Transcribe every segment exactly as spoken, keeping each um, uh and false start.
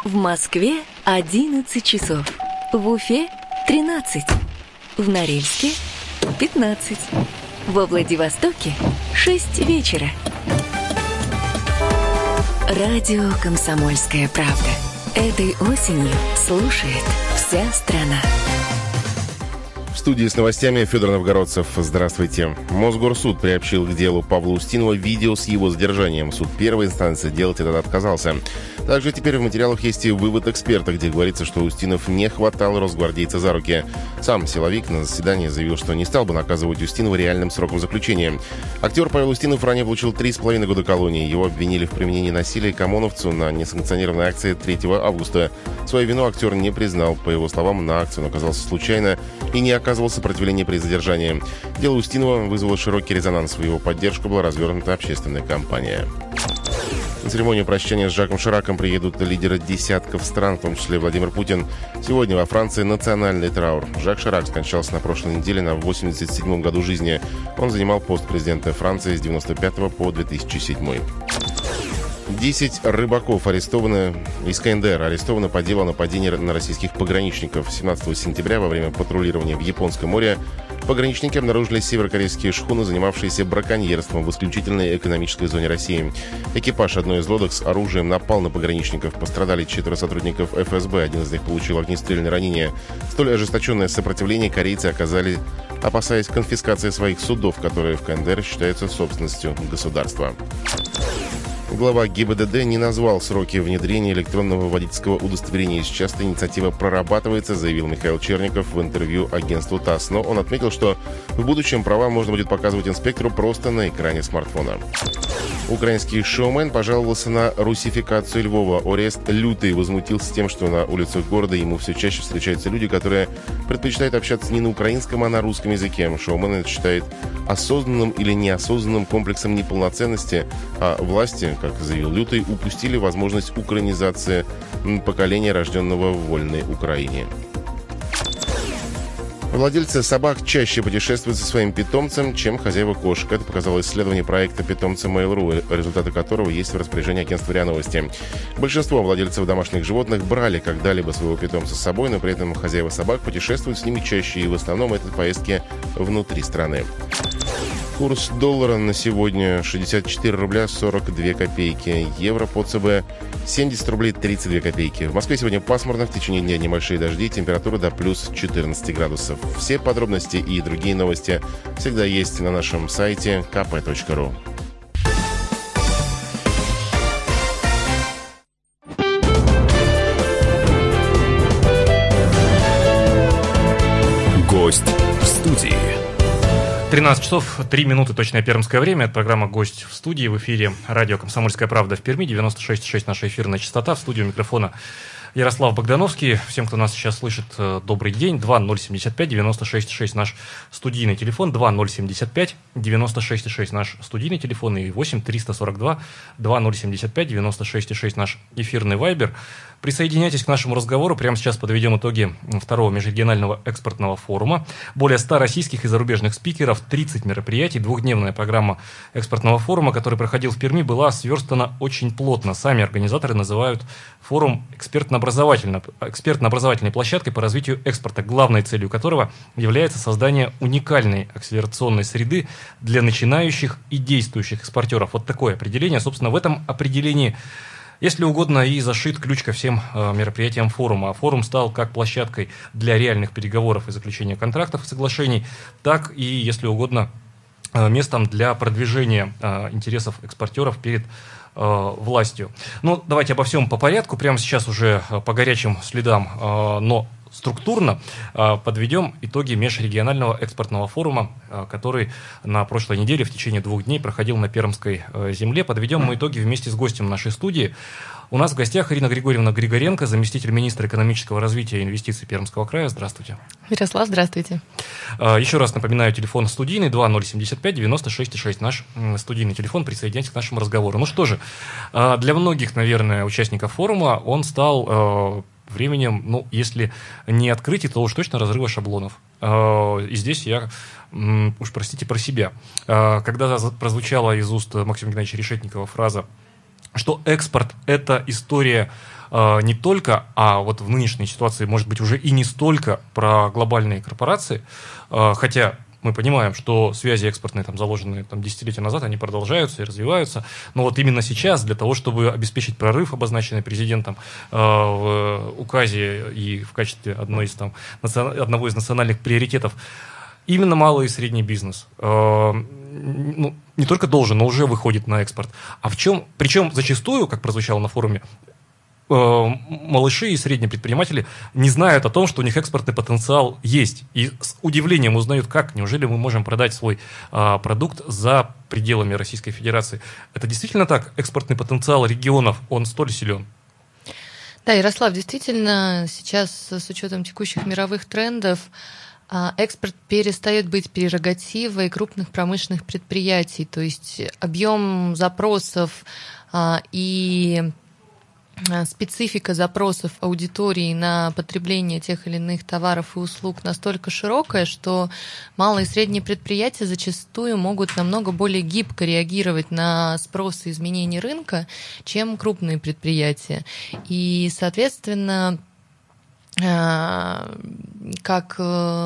В Москве одиннадцать часов. В Уфе тринадцать. В Норильске пятнадцать. Во Владивостоке шесть вечера. Радио «Комсомольская правда». Этой осенью слушает вся страна. В студии с новостями Федор Новгородцев. Здравствуйте. Мосгорсуд приобщил к делу Павла Устинова видео с его задержанием. Суд первой инстанции делать это отказался. Также теперь в материалах есть и вывод эксперта, где говорится, что Устинов не хватал росгвардейца за руки. Сам силовик на заседании заявил, что не стал бы наказывать Устинова реальным сроком заключения. Актер Павел Устинов ранее получил три с половиной года колонии. Его обвинили в применении насилия к ОМОНовцу на несанкционированной акции третьего августа. Свою вину актер не признал. По его словам, на акцию он оказался случайно и не оказывал сопротивления при задержании. Дело Устинова вызвало широкий резонанс. В его поддержку была развернута общественная кампания. На церемонию прощания с Жаком Шираком приедут лидеры десятков стран, в том числе Владимир Путин. Сегодня во Франции национальный траур. Жак Ширак скончался на прошлой неделе на восемьдесят седьмом году жизни. Он занимал пост президента Франции с девяносто пятого по две тысячи седьмой. Десять рыбаков арестованы, из ка эн дэ эр арестованы по делу о нападении на российских пограничников. семнадцатого сентября во время патрулирования в Японском море пограничники обнаружили северокорейские шхуны, занимавшиеся браконьерством в исключительной экономической зоне России. Экипаж одной из лодок с оружием напал на пограничников. Пострадали четверо сотрудников эф эс бэ, один из них получил огнестрельное ранение. Столь ожесточенное сопротивление корейцы оказали, опасаясь конфискации своих судов, которые в ка эн дэ эр считаются собственностью государства. Глава гэ и бэ дэ дэ не назвал сроки внедрения электронного водительского удостоверения. Сейчас эта инициатива прорабатывается, заявил Михаил Черников в интервью агентству ТАСС. Но он отметил, что в будущем права можно будет показывать инспектору просто на экране смартфона. Украинский шоумен пожаловался на русификацию Львова. Орест Лютый возмутился тем, что на улицах города ему все чаще встречаются люди, которые предпочитают общаться не на украинском, а на русском языке. Шоумен это считает осознанным или неосознанным комплексом неполноценности, а власти, как заявил Лютый, упустили возможность украинизации поколения, рожденного в вольной Украине. Владельцы собак чаще путешествуют со своим питомцем, чем хозяева кошек. Это показало исследование проекта «Питомцы Mail.ru», результаты которого есть в распоряжении агентства РИА Новости. Большинство владельцев домашних животных брали когда-либо своего питомца с собой, но при этом хозяева собак путешествуют с ними чаще, и в основном это поездки внутри страны. Курс доллара на сегодня шестьдесят четыре рубля сорок две копейки. Евро по ЦБ семьдесят рублей тридцать две копейки. В Москве сегодня пасмурно, в течение дня небольшие дожди, температура до плюс четырнадцать градусов. Все подробности и другие новости всегда есть на нашем сайте ка пэ точка ру. Гость в студии. тринадцать часов три минуты, точное пермское время. Это программа «Гость в студии». В эфире радио «Комсомольская правда» в Перми. девяносто шесть и шесть наша эфирная частота. В студию микрофона Ярослав Богдановский. Всем, кто нас сейчас слышит, добрый день. два ноль семьдесят пять девяносто шесть и шесть наш студийный телефон. два ноль семьдесят пять девяносто шесть и шесть наш студийный телефон. И восемь триста сорок два два ноль семьдесят пять девяносто шесть и шесть наш эфирный вайбер. Присоединяйтесь к нашему разговору. Прямо сейчас подведем итоги второго межрегионального экспортного форума. Более ста российских и зарубежных спикеров, тридцать мероприятий. Двухдневная программа экспортного форума, который проходил в Перми, была сверстана очень плотно. Сами организаторы называют форум экспертно-образовательной, экспертно-образовательной площадкой по развитию экспорта, главной целью которого является создание уникальной акселерационной среды для начинающих и действующих экспортеров. Вот такое определение. Собственно, в этом определении, если угодно, и зашит ключ ко всем э, мероприятиям форума. Форум стал как площадкой для реальных переговоров и заключения контрактов и соглашений, так и, если угодно, э, местом для продвижения э, интересов экспортеров перед э, властью. Ну, давайте обо всем по порядку. Прямо сейчас уже э, по горячим следам, э, но структурно э, подведем итоги межрегионального экспортного форума, э, который на прошлой неделе в течение двух дней проходил на Пермской э, земле. Подведем мы итоги вместе с гостем нашей студии. У нас в гостях Ирина Григорьевна Григоренко, заместитель министра экономического развития и инвестиций Пермского края. Здравствуйте. Ярослав, здравствуйте. Э, еще раз напоминаю, телефон студийный два ноль семьдесят пять девяносто шесть и шесть. Наш э, студийный телефон. Присоединяйтесь к нашему разговору. Ну что же, э, для многих, наверное, участников форума он стал Э, временем, ну, если не открытие, то уж точно разрыва шаблонов. И здесь я, уж простите, про себя. Когда прозвучала из уст Максима Геннадьевича Решетникова фраза что экспорт – это история э, не только, а вот в нынешней ситуации, может быть, уже и не столько про глобальные корпорации, э, хотя мы понимаем, что связи экспортные, там, заложенные там, десятилетия назад, они продолжаются и развиваются, но вот именно сейчас для того, чтобы обеспечить прорыв, обозначенный президентом э, в указе и в качестве одной из, там, национ... одного из национальных приоритетов, именно малый и средний бизнес э, ну, не только должен, но уже выходит на экспорт. А в чем, причем зачастую, как прозвучало на форуме, э, малыши и средние предприниматели не знают о том, что у них экспортный потенциал есть. И с удивлением узнают, как, неужели мы можем продать свой э, продукт за пределами Российской Федерации. Это действительно так? Экспортный потенциал регионов, он столь силен? Да, Ярослав, действительно, сейчас с учетом текущих мировых трендов экспорт перестает быть прерогативой крупных промышленных предприятий, то есть объем запросов и специфика запросов аудитории на потребление тех или иных товаров и услуг настолько широкая, что малые и средние предприятия зачастую могут намного более гибко реагировать на спрос и изменения рынка, чем крупные предприятия. И, соответственно, как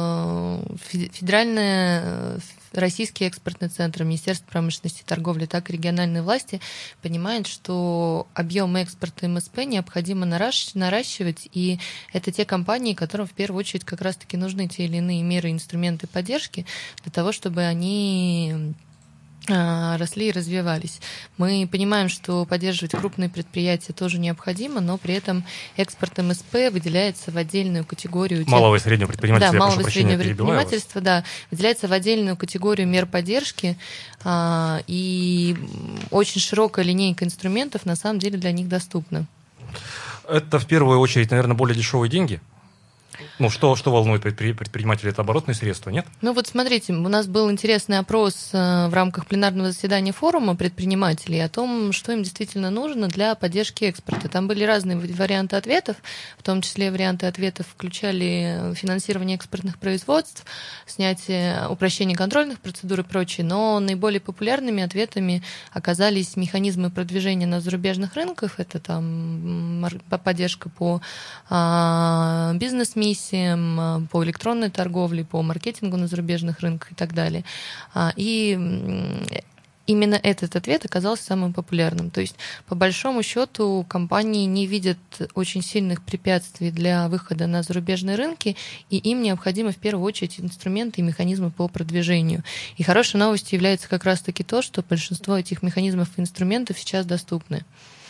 федеральные российские экспортные центры, Министерство промышленности и торговли, так и региональные власти понимают, что объем экспорта эм эс пэ необходимо наращивать, и это те компании, которым в первую очередь как раз-таки нужны те или иные меры и инструменты поддержки для того, чтобы они росли и развивались. Мы понимаем, что поддерживать крупные предприятия тоже необходимо, но при этом экспорт эм эс пэ выделяется в отдельную категорию... Малого и среднего предпринимательства. Да, малого и среднего предпринимательства, да, выделяется в отдельную категорию мер поддержки, и очень широкая линейка инструментов на самом деле для них доступна. Это в первую очередь, наверное, более дешевые деньги? Ну, что, что волнует предпри... предпринимателей? Это оборотные средства, нет? Ну, вот смотрите, у нас был интересный опрос в рамках пленарного заседания форума предпринимателей о том, что им действительно нужно для поддержки экспорта. Там были разные варианты ответов, в том числе варианты ответов включали финансирование экспортных производств, снятие, упрощение контрольных процедур и прочее, но наиболее популярными ответами оказались механизмы продвижения на зарубежных рынках, это там поддержка по а, бизнес-миссиям, по электронной торговле, по маркетингу на зарубежных рынках и так далее. И именно этот ответ оказался самым популярным. То есть, по большому счету, компании не видят очень сильных препятствий для выхода на зарубежные рынки, и им необходимы в первую очередь инструменты и механизмы по продвижению. И хорошей новостью является как раз-таки то, что большинство этих механизмов и инструментов сейчас доступны.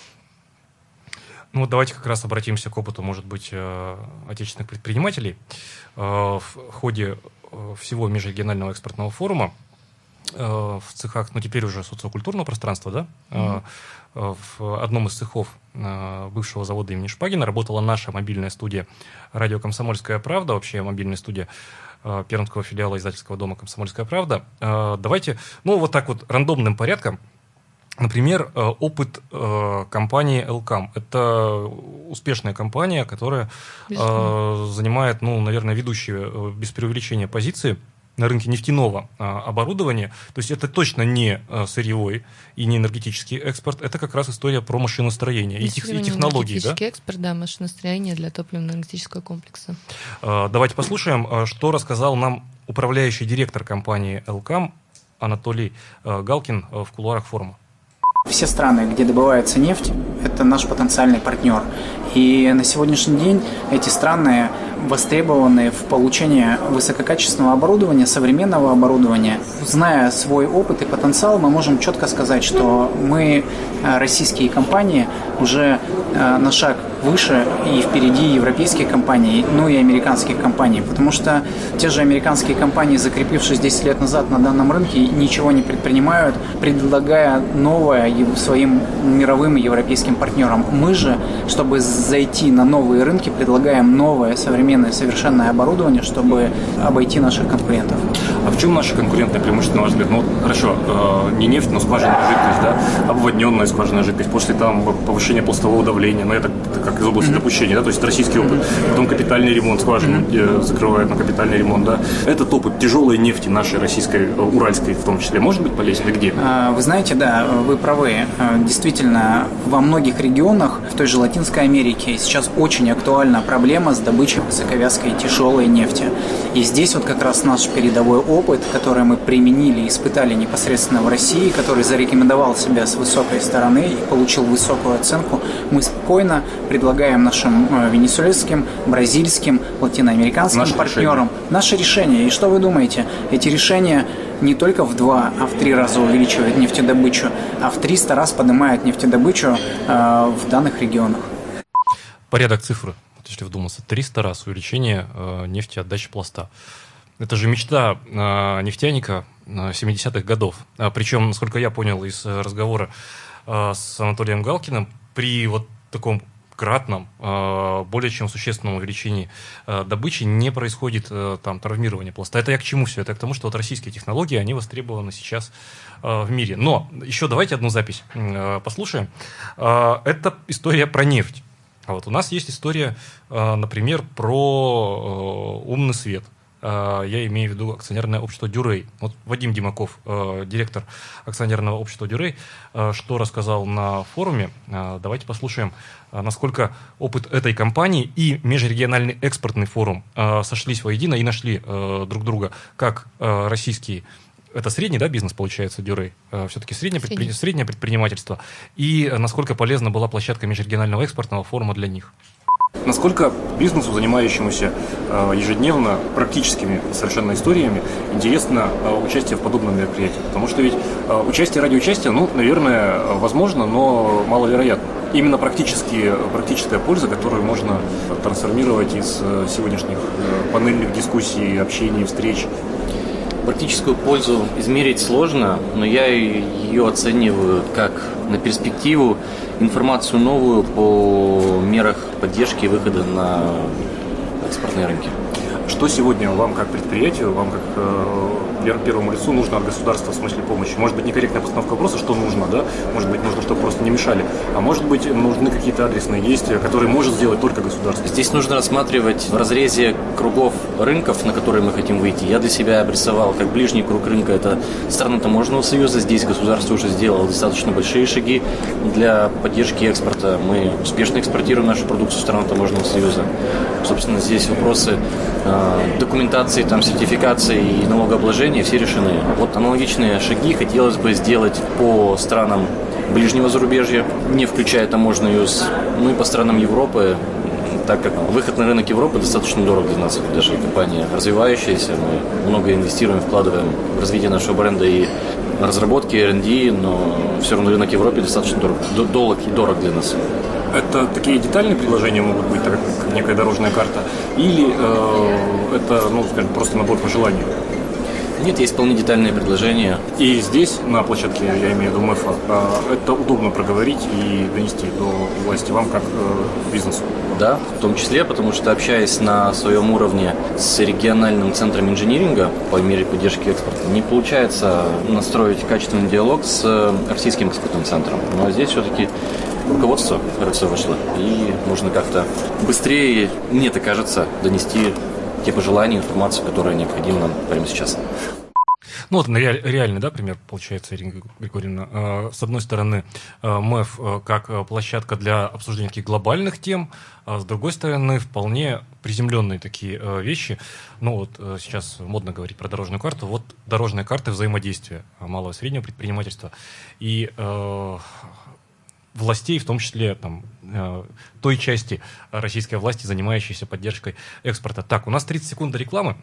Ну, давайте как раз обратимся к опыту, может быть, отечественных предпринимателей. В ходе всего межрегионального экспортного форума в цехах, ну, теперь уже социокультурного пространства, да, mm-hmm. в одном из цехов бывшего завода имени Шпагина работала наша мобильная студия «Радио Комсомольская правда», вообще мобильная студия пермского филиала издательского дома «Комсомольская правда». Давайте, ну, вот так вот рандомным порядком. Например, опыт компании Элкам. Это успешная компания, которая Безусловно. занимает, ну, наверное, ведущие, без преувеличения, позиции на рынке нефтяного оборудования. То есть это точно не сырьевой и не энергетический экспорт. Это как раз история про машиностроение и, тех, и технологии. Энергетический да? экспорт, да, машиностроение для топливно-энергетического комплекса. Давайте послушаем, что рассказал нам управляющий директор компании Элкам Анатолий Галкин в кулуарах форума. Все страны, где добывается нефть, это наш потенциальный партнер. И на сегодняшний день эти страны востребованы в получении высококачественного оборудования, современного оборудования. Зная свой опыт и потенциал, мы можем четко сказать, что мы, российские компании, уже на шаг выше и впереди европейских компаний, ну и американских компаний. Потому что те же американские компании, закрепившись десять лет назад на данном рынке, ничего не предпринимают, предлагая новое своим мировым и европейским партнерам. Мы же, чтобы зайти на новые рынки, предлагаем новое, современное, совершенное оборудование, чтобы обойти наших конкурентов. А в чем наше конкурентное преимущество, на ваш взгляд? Ну, хорошо, э, не нефть, но скважинная жидкость, да, обводненная скважинная жидкость, после там повышения пластового давления, но это как из области mm-hmm. допущения, да, то есть российский опыт. Mm-hmm. Потом капитальный ремонт скважины mm-hmm. закрывают на капитальный ремонт, да. Этот опыт тяжелой нефти нашей российской, уральской в том числе, может быть полезен и где? Вы знаете, да, вы правы. Действительно, во многих регионах, в той же Латинской Америке, сейчас очень актуальна проблема с добычей высоковязкой тяжелой нефти. И здесь вот как раз наш передовой опыт, который мы применили и испытали непосредственно в России, который зарекомендовал себя с высокой стороны и получил высокую оценку, мы спокойно предлагаем нашим венесуэльским, бразильским, латиноамериканским Наше партнерам решение. Наше решение. И что вы думаете? Эти решения не только в два, а в три раза увеличивают нефтедобычу, а в триста раз поднимают нефтедобычу э, в данных регионах. Порядок цифры, если вдуматься, триста раз увеличение э, нефтеотдачи пласта. Это же мечта э, нефтяника э, семидесятых годов. А, причем, насколько я понял из разговора э, с Анатолием Галкиным, при вот таком кратном, э, более чем существенном увеличении э, добычи не происходит э, там травмирование пласта. Это я к чему все? Это к тому, что вот российские технологии, они востребованы сейчас э, в мире. Но еще давайте одну запись э, послушаем. Э, это история про нефть. А вот у нас есть история, э, например, про э, умный свет. Я имею в виду акционерное общество «Дюрей». Вот Вадим Димаков, директор акционерного общества «Дюрей», что рассказал на форуме. Давайте послушаем, насколько опыт этой компании и межрегиональный экспортный форум сошлись воедино и нашли друг друга, как российские, это средний, да, бизнес, получается, «Дюрей», все-таки среднее, предпри... среднее предпринимательство, и насколько полезна была площадка межрегионального экспортного форума для них. Насколько бизнесу, занимающемуся э, ежедневно практическими совершенно историями, интересно э, участие в подобном мероприятии? Потому что ведь э, участие ради участия, ну, наверное, возможно, но маловероятно. Именно практически, практическая польза, которую можно трансформировать из э, сегодняшних э, панельных дискуссий, общений, встреч. Практическую пользу измерить сложно, но я ее оцениваю как на перспективу, информацию новую по мерах поддержки и выхода на экспортные рынки. Что сегодня вам как предприятию, вам как э, первому лицу нужно от государства в смысле помощи? Может быть, некорректная постановка вопроса, что нужно, да? Может быть, нужно, чтобы просто не мешали. А может быть, нужны какие-то адресные действия, которые может сделать только государство? Здесь нужно рассматривать в разрезе кругов рынков, на которые мы хотим выйти. Я для себя обрисовал как ближний круг рынка. Это страны таможенного союза. Здесь государство уже сделало достаточно большие шаги для поддержки экспорта. Мы успешно экспортируем нашу продукцию в страны таможенного союза. Собственно, здесь вопросы документации, там, сертификации и налогообложения все решены. Вот аналогичные шаги хотелось бы сделать по странам ближнего зарубежья, не включая таможенный союз, ну и по странам Европы, так как выход на рынок Европы достаточно дорог для нас. Даже компания развивающаяся, мы много инвестируем, вкладываем в развитие нашего бренда и разработки, эр энд ди, но все равно рынок Европы достаточно дорог, дорог, дорог для нас. Это такие детальные предложения могут быть, так как некая дорожная карта, или э, это, ну, скажем, просто набор пожеланий? Нет, есть вполне детальные предложения. И здесь, на площадке, я имею в виду МЭФа, э, это удобно проговорить и донести до власти вам как э, бизнесу? Да, в том числе, потому что, общаясь на своем уровне с региональным центром инжиниринга по мере поддержки экспорта, не получается настроить качественный диалог с российским экспортным центром. Но здесь все-таки руководство РЦ вышло, и можно как-то быстрее, мне так кажется, донести те пожелания, информацию, которая необходима нам прямо сейчас. Ну, вот реальный, да, пример получается, Ирина Григорьевна. С одной стороны, МЭФ как площадка для обсуждения таких глобальных тем, а с другой стороны, вполне приземленные такие вещи. Ну, вот сейчас модно говорить про дорожную карту. Вот дорожная карта взаимодействия малого и среднего предпринимательства и э, властей, в том числе там, э, той части российской власти, занимающейся поддержкой экспорта. Так, у нас тридцать секунд до рекламы.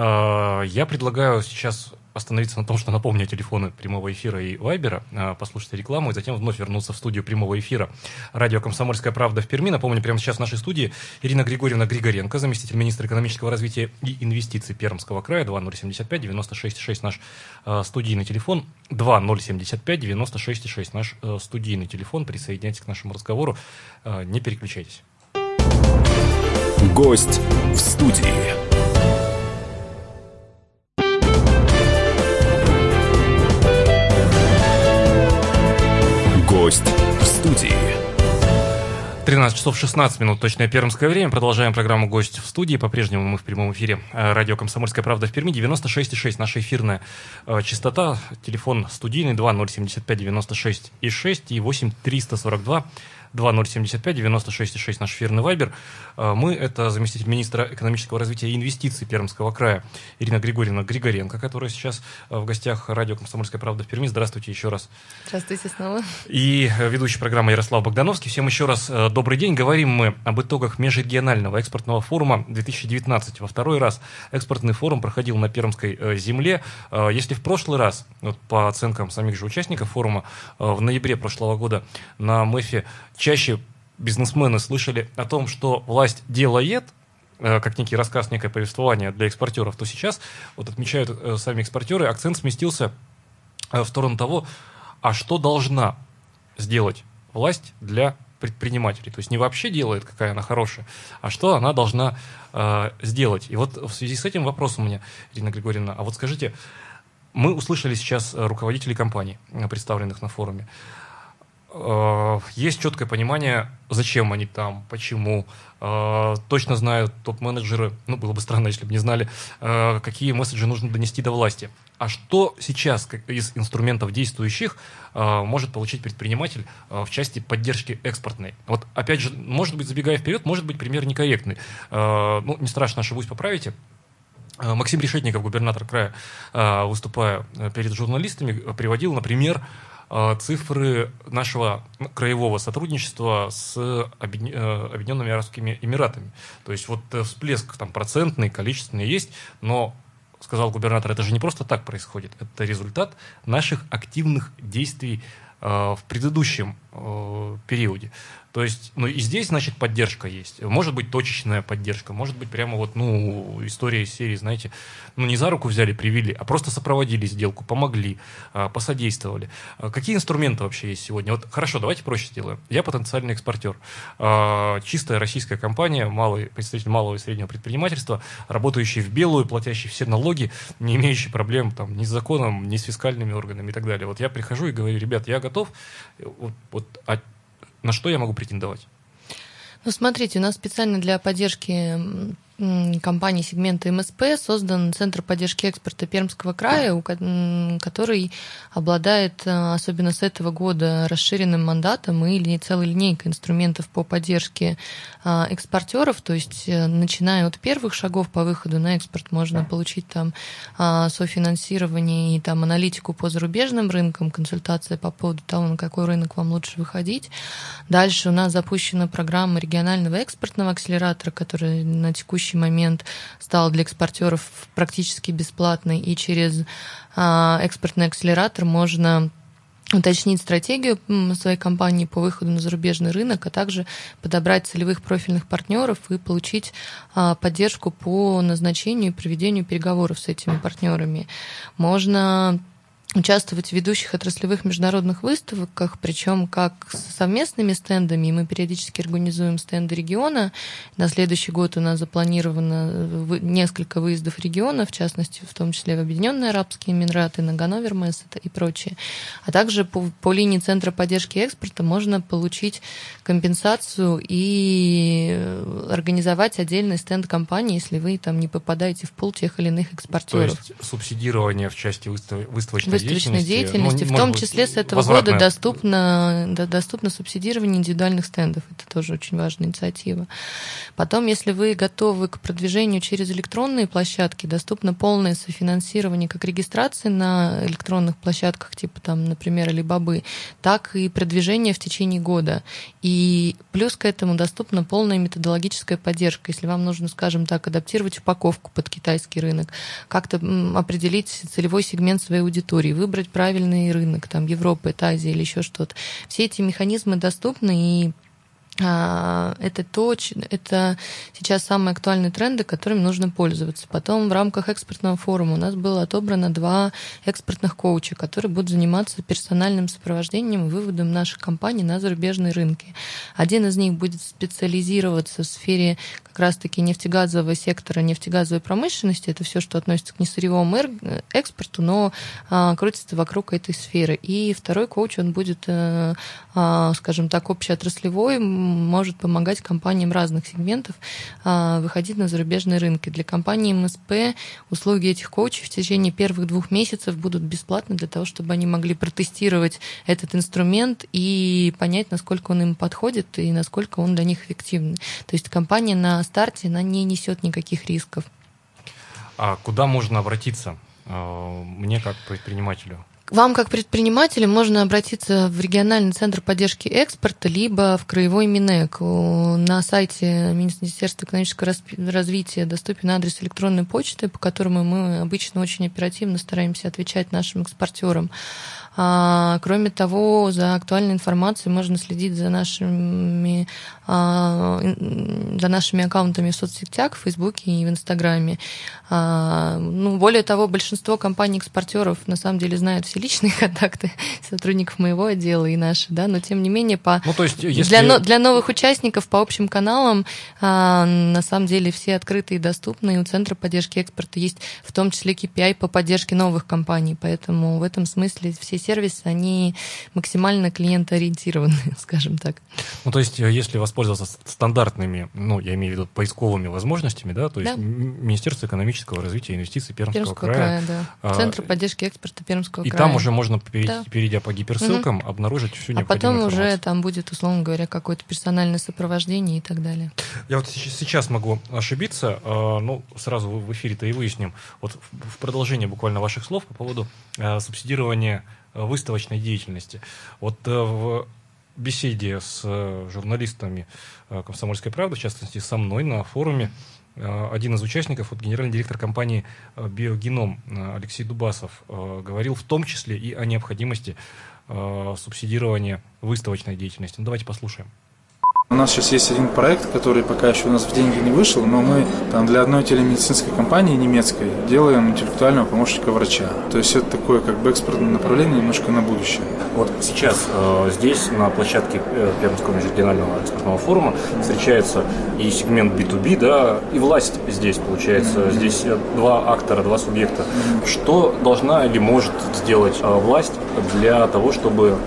Э, я предлагаю сейчас остановиться на том, что напомню телефоны прямого эфира и Вайбера, э, послушать рекламу и затем вновь вернуться в студию прямого эфира радио «Комсомольская правда» в Перми. Напомню, прямо сейчас в нашей студии Ирина Григорьевна Григоренко, заместитель министра экономического развития и инвестиций Пермского края. Два ноль семь пять девяносто шесть шесть наш э, студийный телефон. Два ноль семь пять девяносто шесть шесть наш э, студийный телефон. Присоединяйтесь к нашему разговору. Э, не переключайтесь. Гость в студии. Гость в студии. тринадцать часов шестнадцать минут, точное пермское время. Продолжаем программу «Гость в студии». По-прежнему мы в прямом эфире. Радио «Комсомольская правда» в Перми. девяносто шесть и шесть. Наша эфирная э, частота. Телефон студийный два ноль семь пять девяносто шесть и шесть и восемь триста сорок два два ноль семь пять девяносто шесть и шесть. Наш эфирный вайбер. Э, мы — это заместитель министра экономического развития и инвестиций Пермского края Ирина Григорьевна Григоренко, которая сейчас э, в гостях радио «Комсомольская правда» в Перми. Здравствуйте еще раз. Здравствуйте снова. И ведущий программы Ярослав Богдановский. Всем еще раз э, добрый день. Говорим мы об итогах межрегионального экспортного форума две тысячи девятнадцать. Во второй раз экспортный форум проходил на Пермской э, земле. Э, если в прошлый раз, вот, по оценкам самих же участников форума, э, в ноябре прошлого года на МЭФе чаще бизнесмены слышали о том, что власть делает, э, как некий рассказ, некое повествование для экспортеров, то сейчас, вот отмечают э, сами экспортеры, акцент сместился э, в сторону того, а что должна сделать власть для предпринимателей. То есть не вообще делает, какая она хорошая, а что она должна э, сделать. И вот в связи с этим вопрос у меня, Ирина Григорьевна, а вот скажите, мы услышали сейчас руководителей компаний, представленных на форуме. Э, есть четкое понимание, зачем они там, почему. Э, точно знают топ-менеджеры, ну, было бы странно, если бы не знали, э, какие месседжи нужно донести до власти. А что сейчас как из инструментов действующих э, может получить предприниматель э, в части поддержки экспортной? Вот опять же, может быть, забегая вперед, может быть, пример некорректный. Э, ну, не страшно, ошибусь, поправите. Э, Максим Решетников, губернатор края, э, выступая перед журналистами, приводил, например, э, цифры нашего краевого сотрудничества с Объедин... э, Объединенными Арабскими Эмиратами. То есть вот э, всплеск там процентный, количественный есть, но, сказал губернатор, это же не просто так происходит. Это результат наших активных действий э, в предыдущем э, периоде. То есть, ну и здесь, значит, поддержка есть. Может быть, точечная поддержка, может быть, прямо вот, ну, история из серии, знаете, ну, не за руку взяли, привели, а просто сопроводили сделку, помогли, э, посодействовали. Э, какие инструменты вообще есть сегодня? Вот, хорошо, давайте проще сделаем. Я потенциальный экспортер. Э, чистая российская компания, малый, представитель малого и среднего предпринимательства, работающий в белую, платящий все налоги, не имеющий проблем там, ни с законом, ни с фискальными органами и так далее. Вот я прихожу и говорю, ребят, я готов, вот, вот, а на что я могу претендовать? Ну, смотрите, у нас специально для поддержки компании сегмента эм эс пэ создан Центр поддержки экспорта Пермского края, который обладает, особенно с этого года, расширенным мандатом и целой линейкой инструментов по поддержке экспортеров. То есть, начиная от первых шагов по выходу на экспорт, можно получить там софинансирование и там аналитику по зарубежным рынкам, консультация по поводу того, на какой рынок вам лучше выходить. Дальше у нас запущена программа регионального экспортного акселератора, которая на текущий момент стал для экспортеров практически бесплатной, и через а, экспортный акселератор можно уточнить стратегию своей компании по выходу на зарубежный рынок, а также подобрать целевых профильных партнеров и получить а, поддержку по назначению и проведению переговоров с этими партнерами. Можно участвовать в ведущих отраслевых международных выставках, причем как с совместными стендами. Мы периодически организуем стенды региона. На следующий год у нас запланировано несколько выездов в региона, в частности, в том числе в Объединенные Арабские Эмираты, на Ганновер Месс и прочее. А также по, по линии Центра поддержки экспорта можно получить компенсацию и организовать отдельный стенд компании, если вы там не попадаете в пул тех или иных экспортеров. То есть субсидирование в части выставочной выставочной деятельности, деятельности ну, в том числе с этого возвратная. года доступно, да, доступно субсидирование индивидуальных стендов. Это тоже очень важная инициатива. Потом, если вы готовы к продвижению через электронные площадки, доступно полное софинансирование как регистрации на электронных площадках, типа там, например, Alibaba, так и продвижение в течение года. И плюс к этому доступна полная методологическая поддержка. Если вам нужно, скажем так, адаптировать упаковку под китайский рынок, как-то определить целевой сегмент своей аудитории, выбрать правильный рынок, там, Европа, это Азия или еще что-то. Все эти механизмы доступны, и это то, это сейчас самые актуальные тренды, которыми нужно пользоваться. Потом в рамках экспортного форума у нас было отобрано два экспортных коуча, которые будут заниматься персональным сопровождением и выводом наших компаний на зарубежные рынки. Один из них будет специализироваться в сфере как раз-таки нефтегазового сектора, нефтегазовой промышленности. Это все, что относится к несырьевому экспорту, но а, крутится вокруг этой сферы. И второй коуч, он будет а, скажем так, общеотраслевой, может помогать компаниям разных сегментов выходить на зарубежные рынки. Для компании эм эс пэ услуги этих коучей в течение первых двух месяцев будут бесплатны для того, чтобы они могли протестировать этот инструмент и понять, насколько он им подходит и насколько он для них эффективный. То есть компания на старте, она не несет никаких рисков. А куда можно обратиться мне как предпринимателю? Вам, как предпринимателю, можно обратиться в региональный центр поддержки экспорта, либо в краевой Минэк. На сайте Министерства экономического развития доступен адрес электронной почты, по которому мы обычно очень оперативно стараемся отвечать нашим экспортерам. А, кроме того, за актуальной информацией можно следить за нашими, а, за нашими аккаунтами в соцсетях, в Фейсбуке и в Инстаграме. А, ну, более того, большинство компаний-экспортеров на самом деле знают все личные контакты сотрудников моего отдела и наши, да, но тем не менее по... ну, то есть, если... для, для новых участников по общим каналам а, на самом деле все открыты и доступны, и у Центра поддержки экспорта есть в том числе кей пи ай по поддержке новых компаний, поэтому в этом смысле все сервисы, они максимально клиентоориентированы, скажем так. Ну, то есть, если воспользоваться стандартными, ну, я имею в виду поисковыми возможностями, да, то есть да. Министерство экономического развития и инвестиций Пермского, Пермского края. края да. Центр поддержки экспорта Пермского и края. И там уже можно, перейти, да. перейдя по гиперссылкам, угу. обнаружить всю необходимую информацию. А потом уже там будет, условно говоря, какое-то персональное сопровождение и так далее. Я вот сейчас могу ошибиться, ну, сразу в эфире-то и выясним. Вот в продолжение буквально ваших слов по поводу субсидирования выставочной деятельности. Вот в беседе с журналистами «Комсомольской правды», в частности, со мной на форуме, один из участников, вот генеральный директор компании «Биогеном» Алексей Дубасов говорил в том числе и о необходимости субсидирования выставочной деятельности. Ну, давайте послушаем. У нас сейчас есть один проект, который пока еще у нас в деньги не вышел, но мы там для одной телемедицинской компании немецкой делаем интеллектуального помощника врача. То есть это такое как бы экспортное направление немножко на будущее. Вот сейчас э, здесь на площадке э, Пермского межрегионального экспортного форума встречается и сегмент би ту би, да, и власть здесь получается. Mm-hmm. Здесь два актора, два субъекта. Mm-hmm. Что должна или может сделать э, власть для того, чтобы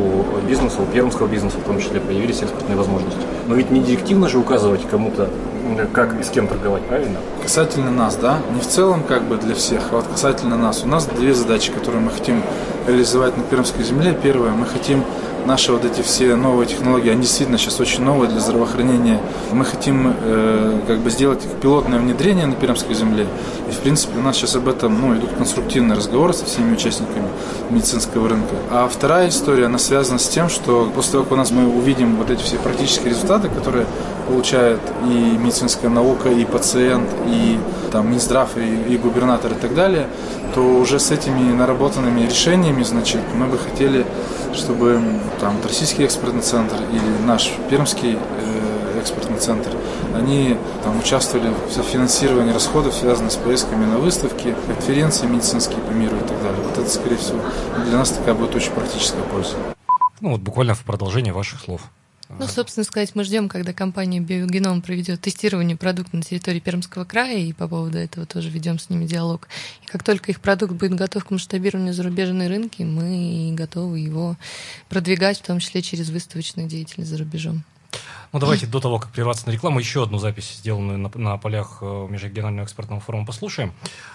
у бизнеса, у пермского бизнеса в том числе появились экспортные возможности? Но ведь не директивно же указывать кому-то, как и с кем торговать, правильно? Касательно нас, да, не в целом как бы для всех, а вот касательно нас. У нас две задачи, которые мы хотим реализовать на пермской земле. Первое, мы хотим наши вот эти все новые технологии, они действительно сейчас очень новые для здравоохранения. Мы хотим э, как бы сделать их пилотное внедрение на пермской земле. И в принципе у нас сейчас об этом ну, идут конструктивные разговоры со всеми участниками медицинского рынка. А вторая история, она связана с тем, что после того, как у нас мы увидим вот эти все практические результаты, которые получает и медицинская наука, и пациент, и там Минздрав, и, и губернатор и так далее, то уже с этими наработанными решениями, значит, мы бы хотели, чтобы там Российский экспортный центр или наш Пермский э, экспортный центр, они там участвовали в финансировании расходов, связанных с поездками на выставки, конференции медицинские по миру и так далее. Вот это, скорее всего, для нас такая будет очень практическая польза. Ну вот буквально в продолжение ваших слов. Ну, собственно сказать, мы ждем, когда компания «Биогеном» проведет тестирование продукта на территории Пермского края, и по поводу этого тоже ведем с ними диалог. И как только их продукт будет готов к масштабированию зарубежные рынки, мы готовы его продвигать, в том числе через выставочную деятельность за рубежом. Ну, давайте до того, как прерваться на рекламу, еще одну запись, сделанную на, на полях Межрегионального экспортного форума, послушаем.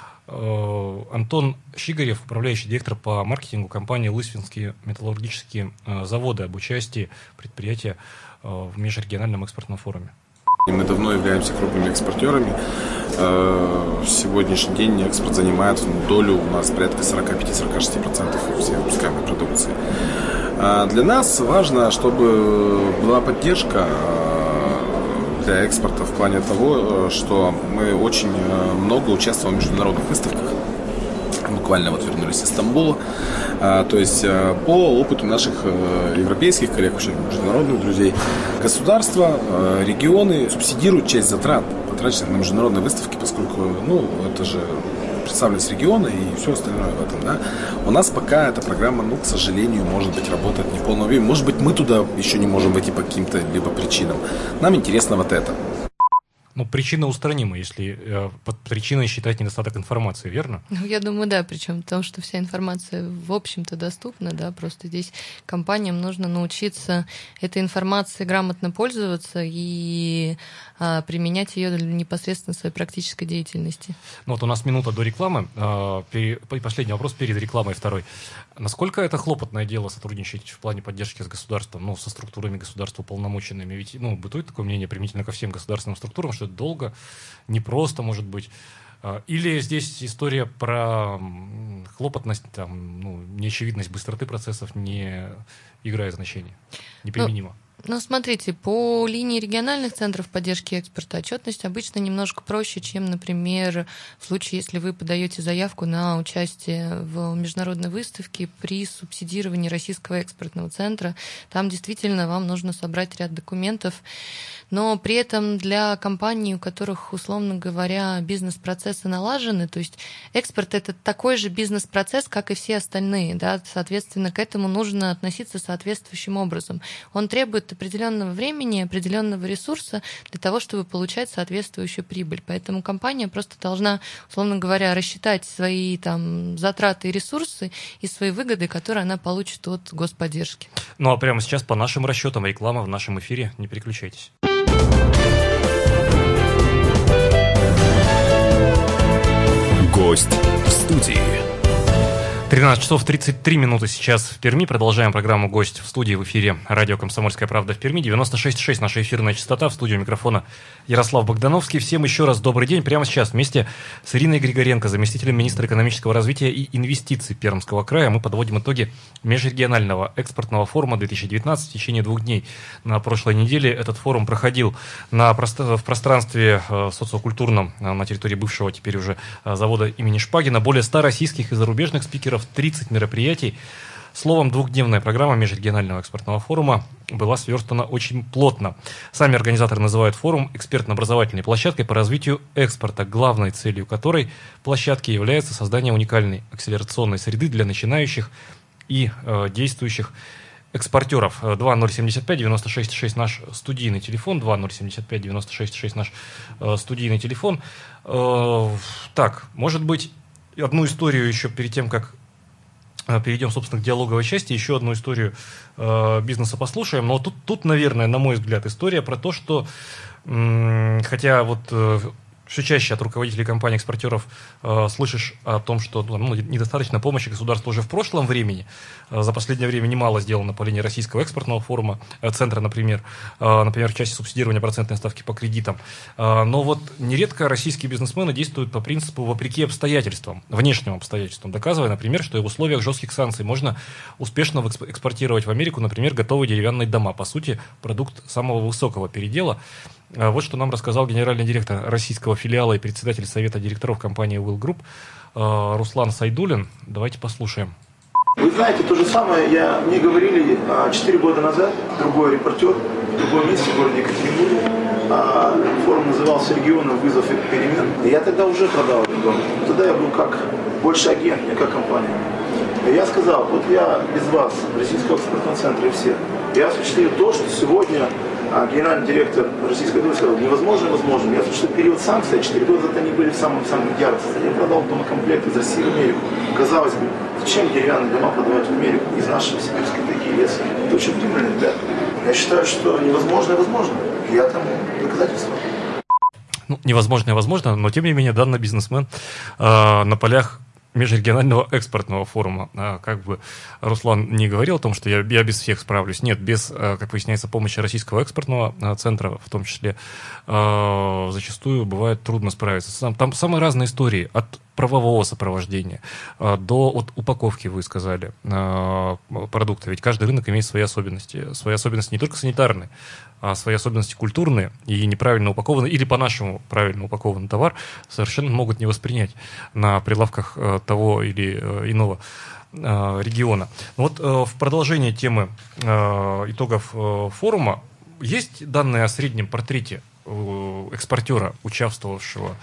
Антон Щигарев, управляющий директор по маркетингу компании «Лысвинские металлургические заводы», об участии предприятия в Межрегиональном экспортном форуме. Мы давно являемся крупными экспортерами. В сегодняшний день экспорт занимает долю у нас порядка сорок пять - сорок шесть процентов всей выпускаемой продукции. Для нас важно, чтобы была поддержка для экспорта в плане того, что мы очень много участвуем в международных выставках. Буквально вот вернулись из Стамбула. То есть по опыту наших европейских коллег, международных друзей, государства, регионы субсидируют часть затрат, потраченных на международные выставки, поскольку ну, это же представленность региона и все остальное в этом. Да? У нас пока эта программа, ну, к сожалению, может быть, работает не в полном объеме. Может быть, мы туда еще не можем войти по каким-то либо причинам. Нам интересно вот это. Ну, причина устранима, если э, под причиной считать недостаток информации, верно? Ну, я думаю, да, причем в том, что вся информация, в общем-то, доступна, да, просто здесь компаниям нужно научиться этой информацией грамотно пользоваться и а, применять ее непосредственно в своей практической деятельности. Ну, вот у нас минута до рекламы. Э, пере, последний вопрос перед рекламой второй. Насколько это хлопотное дело сотрудничать в плане поддержки с государством, ну, со структурами государства уполномоченными? Ведь, ну, бытует такое мнение применительно ко всем государственным структурам, что это долго, непросто, может быть. Или здесь история про хлопотность, там, ну, неочевидность быстроты процессов не играет значения, неприменима? Ну, ну, смотрите, по линии региональных центров поддержки экспорта отчетность обычно немножко проще, чем, например, в случае, если вы подаете заявку на участие в международной выставке при субсидировании Российского экспортного центра. Там действительно вам нужно собрать ряд документов, но при этом для компаний, у которых, условно говоря, бизнес-процессы налажены, то есть экспорт — это такой же бизнес-процесс, как и все остальные, да, соответственно, к этому нужно относиться соответствующим образом. Он требует определенного времени, определенного ресурса для того, чтобы получать соответствующую прибыль. Поэтому компания просто должна, условно говоря, рассчитать свои там затраты и ресурсы и свои выгоды, которые она получит от господдержки. Ну а прямо сейчас по нашим расчетам реклама в нашем эфире. Не переключайтесь. Гость в студии. тринадцать часов тридцать три минуты сейчас в Перми. Продолжаем программу «Гость в студии» в эфире радио «Комсомольская правда» в Перми. девяносто шесть и шесть наша эфирная частота. В студию микрофона Ярослав Богдановский. Всем еще раз добрый день. Прямо сейчас вместе с Ириной Григоренко, заместителем министра экономического развития и инвестиций Пермского края, мы подводим итоги межрегионального экспортного форума две тысячи девятнадцать в течение двух дней. На прошлой неделе этот форум проходил на, в пространстве социокультурном на территории бывшего теперь уже завода имени Шпагина. Более ста российских и зарубежных спикеров, тридцать мероприятий. Словом, двухдневная программа межрегионального экспортного форума была сверстана очень плотно. Сами организаторы называют форум экспертно-образовательной площадкой по развитию экспорта, главной целью которой площадки является создание уникальной акселерационной среды для начинающих и э, действующих экспортеров. два ноль семь пять девяносто шесть шесть наш студийный телефон, два ноль семь пять девяносто шесть шесть наш э, студийный телефон. Э, так, может быть, одну историю еще перед тем, как перейдем, собственно, к диалоговой части, еще одну историю э, бизнеса послушаем. Но тут, тут, наверное, на мой взгляд, история про то, что, м- хотя вот э, все чаще от руководителей компаний-экспортеров э, слышишь о том, что ну, недостаточно помощи государства уже в прошлом времени. Э, за последнее время немало сделано по линии Российского экспортного форума, э, центра, например, э, например, в части субсидирования процентной ставки по кредитам. Э, но вот нередко российские бизнесмены действуют по принципу вопреки обстоятельствам, внешним обстоятельствам, доказывая, например, что в условиях жестких санкций можно успешно экспортировать в Америку, например, готовые деревянные дома, по сути, продукт самого высокого передела. Вот что нам рассказал генеральный директор российского филиала и председатель совета директоров компании Will Group Руслан Сайдулин. Давайте послушаем. Вы знаете, то же самое я, мне говорили четыре года назад, другой репортер, в другом месте, в городе Екатеринбурге. Форум назывался «Регионы. Вызов и перемен». И я тогда уже продал этот дом. Тогда я был как больше агент, не как компания. И я сказал, вот я без вас, Российского экспортного центра и все, я осуществил то, что сегодня а генеральный директор российской доли сказал, невозможно, возможно. Я слышал, что период санкций, четыре года назад они были в самом-самом яркости. Я продал домокомплект из России в Америку. Казалось бы, зачем деревянные дома продавать в Америку из нашей сибирской такие леса? Это очень прибыльно, да. Я считаю, что невозможно и возможно. Я там доказательства. Ну, невозможно и возможно, но тем не менее данный бизнесмен э, на полях межрегионального экспортного форума. Как бы Руслан не говорил о том, что я, я без всех справлюсь. Нет, без, как выясняется, помощи Российского экспортного центра, в том числе, зачастую бывает трудно справиться. Там самые разные истории, от правового сопровождения до от упаковки, вы сказали, продукта. Ведь каждый рынок имеет свои особенности. Свои особенности не только санитарные, а свои особенности культурные, и неправильно упакованный, или по-нашему правильно упакованный товар совершенно могут не воспринять на прилавках того или иного региона. Вот в продолжении темы итогов форума есть данные о среднем портрете экспортера, участвовавшего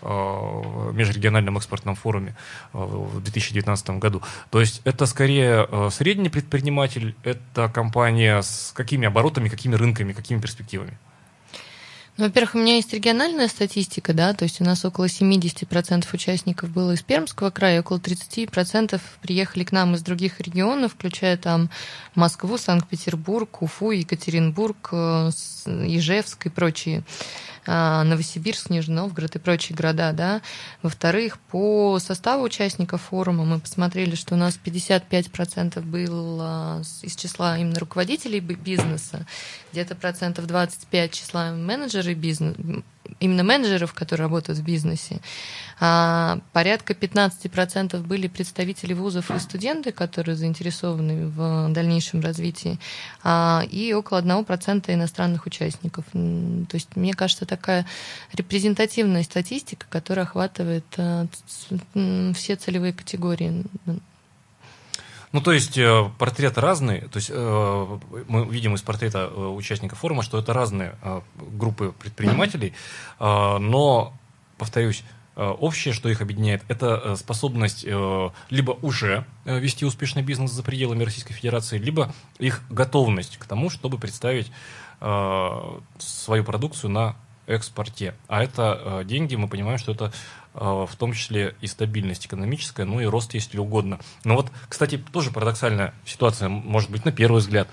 в межрегиональном экспортном форуме в две тысячи девятнадцатом году. То есть это скорее средний предприниматель, это компания с какими оборотами, какими рынками, какими перспективами? Ну, во-первых, у меня есть региональная статистика, да, то есть у нас около семьдесят процентов участников было из Пермского края, около тридцать процентов приехали к нам из других регионов, включая там Москву, Санкт-Петербург, Уфу, Екатеринбург, Ижевск и прочие. Новосибирск, Нижний Новгород и прочие города, да. Во-вторых, по составу участников форума мы посмотрели, что у нас пятьдесят пять процентов было из числа именно руководителей бизнеса, где-то процентов двадцать пять числа менеджеры бизнеса, именно менеджеров, которые работают в бизнесе. А порядка пятнадцать процентов были представители вузов и студенты, которые заинтересованы в дальнейшем развитии, а, и около одного процента иностранных участников. То есть, мне кажется, такая репрезентативная статистика, которая охватывает а, все целевые категории. Ну, то есть э, портреты разные, то есть э, мы видим из портрета э, участников форума, что это разные э, группы предпринимателей, э, но, повторюсь, э, общее, что их объединяет, это способность э, либо уже э, вести успешный бизнес за пределами Российской Федерации, либо их готовность к тому, чтобы представить э, свою продукцию на экспорте. А это э, деньги, мы понимаем, что это в том числе и стабильность экономическая, ну и рост, если угодно. Но вот, кстати, тоже парадоксальная ситуация, может быть, на первый взгляд.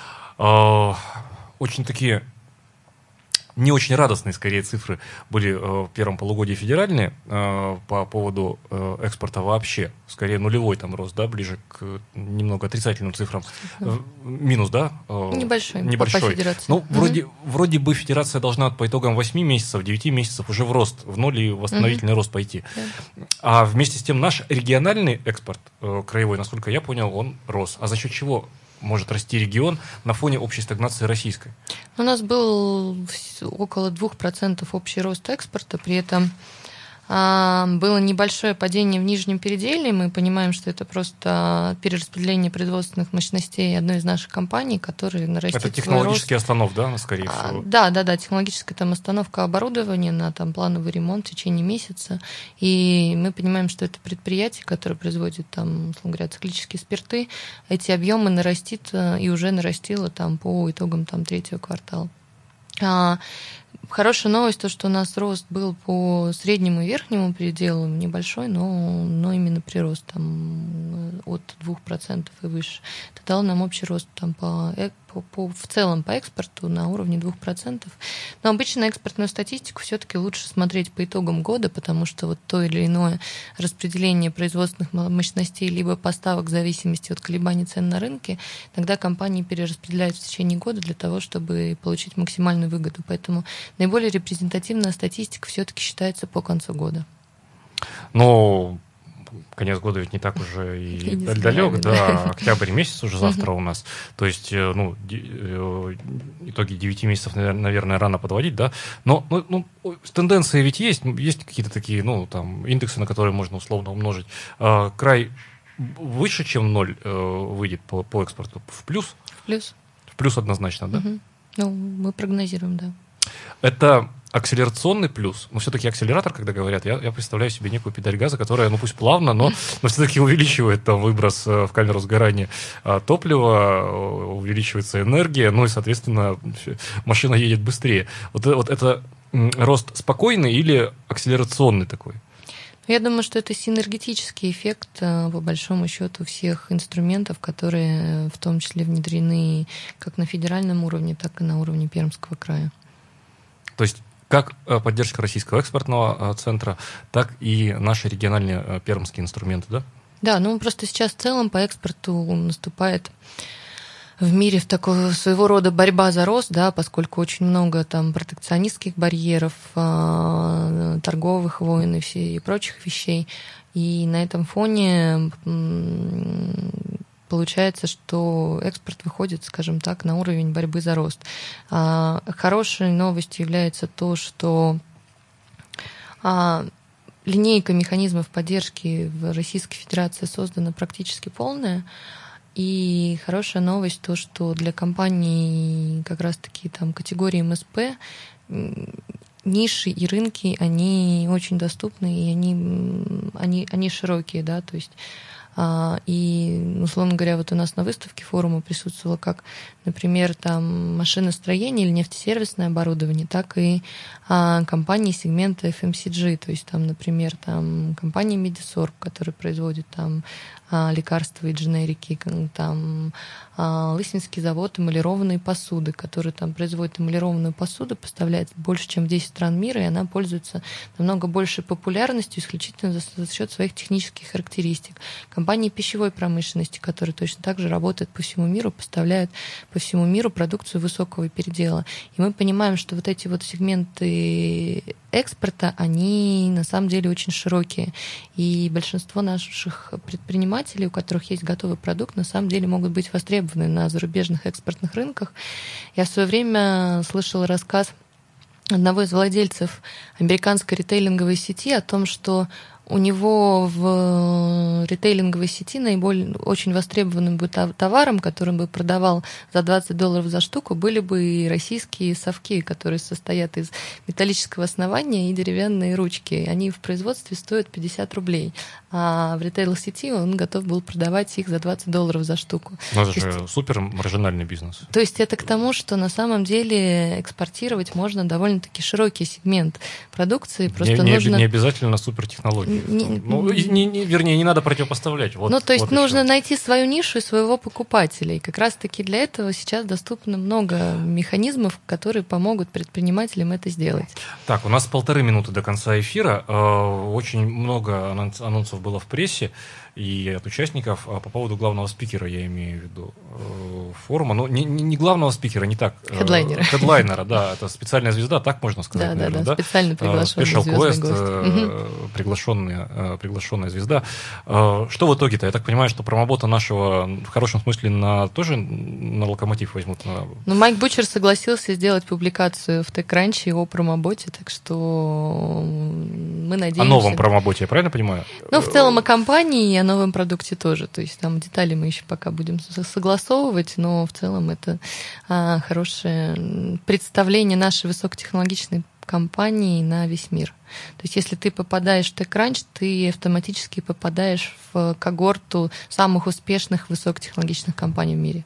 Очень такие не очень радостные, скорее, цифры были в первом полугодии федеральные по поводу экспорта вообще. Скорее нулевой там рост, да, ближе к немного отрицательным цифрам. Минус, да? Небольшой. Небольшой. По федерации. Ну, угу. вроде, вроде бы федерация должна по итогам восьми месяцев, девяти месяцев уже в рост, в ноль и восстановительный угу. рост пойти. Да. А вместе с тем наш региональный экспорт краевой, насколько я понял, он рос. А за счет чего может расти регион на фоне общей стагнации российской? У нас был около двух процентов общий рост экспорта, при этом а, было небольшое падение в нижнем переделе. Мы понимаем, что это просто перераспределение производственных мощностей одной из наших компаний, которые нарастит это технологический останов, да, скорее а, всего? Да, да, да, технологическая там остановка оборудования на там плановый ремонт в течение месяца. И мы понимаем, что это предприятие, которое производит там, условно говоря, циклические спирты, эти объемы нарастит и уже нарастило там по итогам там третьего квартала. А, хорошая новость, то, что у нас рост был по среднему и верхнему пределу, небольшой, но, но именно прирост там от двух процентов и выше. Это дало нам общий рост там по, по, по, в целом по экспорту на уровне двух процентов. Но обычно экспортную статистику все-таки лучше смотреть по итогам года, потому что вот то или иное распределение производственных мощностей либо поставок в зависимости от колебаний цен на рынке, тогда компании перераспределяют в течение года для того, чтобы получить максимальную выгоду. Поэтому наиболее репрезентативная статистика все-таки считается по концу года. Но конец года ведь не так уже и, и далек, да, да, октябрь месяц уже завтра у нас. То есть, ну, итоги девяти месяцев, наверное, рано подводить, да. Но ну, ну, тенденции ведь есть, есть какие-то такие, ну, там, индексы, на которые можно условно умножить. Край выше, чем ноль выйдет по, по экспорту? В плюс? В плюс. В плюс однозначно, да? Угу. Ну, мы прогнозируем, да. Это акселерационный плюс, но все-таки акселератор, когда говорят, я, я представляю себе некую педаль газа, которая, ну пусть плавно, но, но все-таки увеличивает там выброс в камеру сгорания топлива, увеличивается энергия, ну и, соответственно, машина едет быстрее. Вот, вот это рост спокойный или акселерационный такой? Я думаю, что это синергетический эффект, по большому счету, всех инструментов, которые в том числе внедрены как на федеральном уровне, так и на уровне Пермского края. То есть как поддержка российского экспортного центра, так и наши региональные пермские инструменты, да? Да, ну просто сейчас в целом по экспорту наступает в мире в такого своего рода борьба за рост, да, поскольку очень много там протекционистских барьеров, торговых войн и, все, и прочих вещей. И на этом фоне получается, что экспорт выходит, скажем так, на уровень борьбы за рост. Хорошей новостью является то, что линейка механизмов поддержки в Российской Федерации создана практически полная. И хорошая новость то, что для компаний как раз-таки там категории эм эс пэ ниши и рынки, они очень доступны, и они, они, они широкие, да, то есть и, условно говоря, вот у нас на выставке форума присутствовало как например, там машиностроение или нефтесервисное оборудование, так и а, компании сегмента эф эм си джи, то есть там, например, там компания Медисорб, которая производит там а, лекарства и дженерики, там а, Лысинский завод эмалированной посуды, который там производит эмалированную посуду, поставляет больше, чем в десять стран мира, и она пользуется намного большей популярностью исключительно за, за счет своих технических характеристик. Компании пищевой промышленности, которые точно так же работают по всему миру, поставляют по всему миру продукцию высокого передела. И мы понимаем, что вот эти вот сегменты экспорта, они на самом деле очень широкие. И большинство наших предпринимателей, у которых есть готовый продукт, на самом деле могут быть востребованы на зарубежных экспортных рынках. Я в свое время слышала рассказ одного из владельцев американской ритейлинговой сети о том, что у него в ритейлинговой сети наиболее очень востребованным бы товаром, который бы продавал за двадцать долларов за штуку, были бы и российские совки, которые состоят из металлического основания и деревянные ручки. Они в производстве стоят пятьдесят рублей, а в ритейл-сети он готов был продавать их за двадцать долларов за штуку. Но это же есть, супер маржинальный бизнес. То есть это к тому, что на самом деле экспортировать можно довольно-таки широкий сегмент продукции. Просто не, не, нужно... не обязательно супертехнологии. Не, ну, не, не, вернее, не надо противопоставлять. Вот, ну, то есть вот нужно еще. найти свою нишу и своего покупателя. И как раз-таки для этого сейчас доступно много механизмов, которые помогут предпринимателям это сделать. Так, у нас полторы минуты до конца эфира. Очень много анонсов было в прессе и от участников по поводу главного спикера, я имею в виду, форума. Ну, не, не главного спикера, не так. Хедлайнера. Хедлайнера, да. Это специальная звезда, так можно сказать, да, наверное, да? да? Специально приглашенный звездный гость. гость. Приглашенная, приглашенная звезда. Что в итоге-то? Я так понимаю, что промота нашего, в хорошем смысле, на, тоже на локомотив возьмут? На... Ну, Майк Бучер согласился сделать публикацию в TechCrunch о промоботе, так что мы надеемся... О новом промоботе, я правильно понимаю? Ну, в целом о компании и о новом продукте тоже. То есть там детали мы еще пока будем согласовывать, но в целом это а, хорошее представление нашей высокотехнологичной компании на весь мир. То есть если ты попадаешь в TechCrunch, ты автоматически попадаешь в когорту самых успешных высокотехнологичных компаний в мире.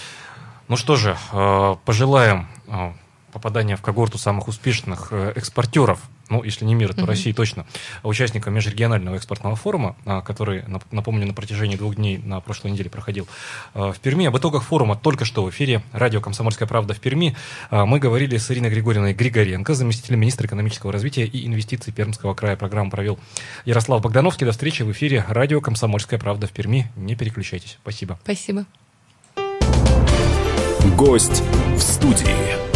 Ну что же, пожелаем попадания в когорту самых успешных экспортеров, ну, если не мира, то uh-huh. России точно, участникам межрегионального экспортного форума, который, напомню, на протяжении двух дней на прошлой неделе проходил в Перми. Об итогах форума только что в эфире радио «Комсомольская правда» в Перми мы говорили с Ириной Григорьевной Григоренко, заместителем министра экономического развития и инвестиций Пермского края. Программу провел Ярослав Богдановский. До встречи в эфире радио «Комсомольская правда» в Перми. Не переключайтесь. Спасибо. Спасибо. Гость в студии.